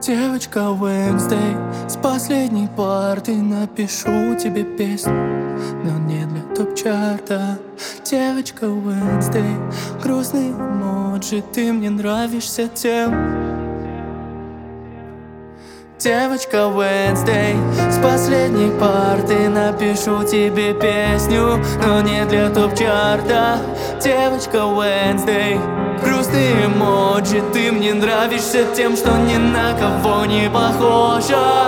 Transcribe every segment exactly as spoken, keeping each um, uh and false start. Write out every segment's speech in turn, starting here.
Девочка Wednesday, с последней парты напишу тебе песню, но не для топ-чарта. Девочка Wednesday, грустный эмоджи, ты мне нравишься тем. Девочка Wednesday, с последней парты напишу тебе песню, но не для топ-чарта. Девочка Wednesday, грустные эмоджи, ты мне нравишься тем, что ни на кого не похожа.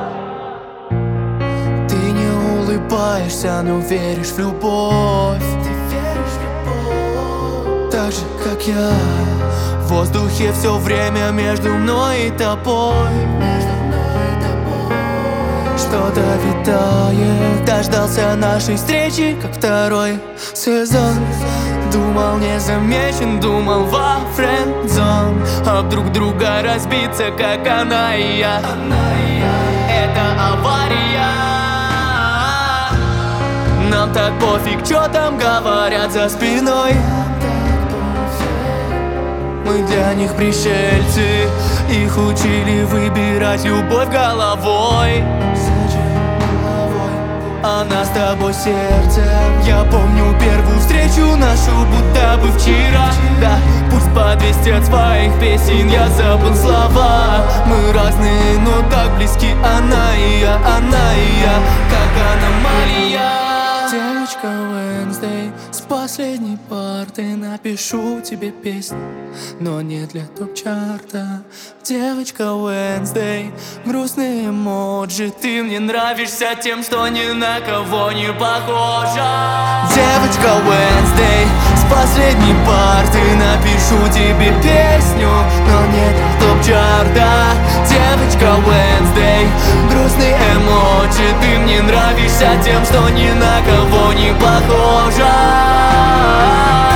Ты не улыбаешься, но веришь в любовь. Ты веришь в любовь, так же, как я. В воздухе все время между мной и тобой. Что-то витает, дождался нашей встречи, как второй сезон. Думал, не замечен, думал во френд-зон. А вдруг друга разбиться, как она и я. Это авария. Нам так пофиг, что там говорят за спиной. Мы для них пришельцы, их учили выбирать любовь головой. А нас с тобой сердцем. Я помню первую встречу нашу, будто бы вчера. Да, пусть по двести от своих песен я забыл слова. Мы разные, но так близки, она и я, она и я, как аномалия. Девочка Wednesday, с последней парты напишу тебе песню, но не для топ-чарта. Девочка Wednesday, грустные эмоджи, ты мне нравишься тем, что ни на кого не похожа. Девочка Wednesday, с последней парты напишу тебе песню, но не для топ-чарта. Девочка Wednesday, грустные эмоджи, ты мне нравишься тем, что ни на кого не похожа.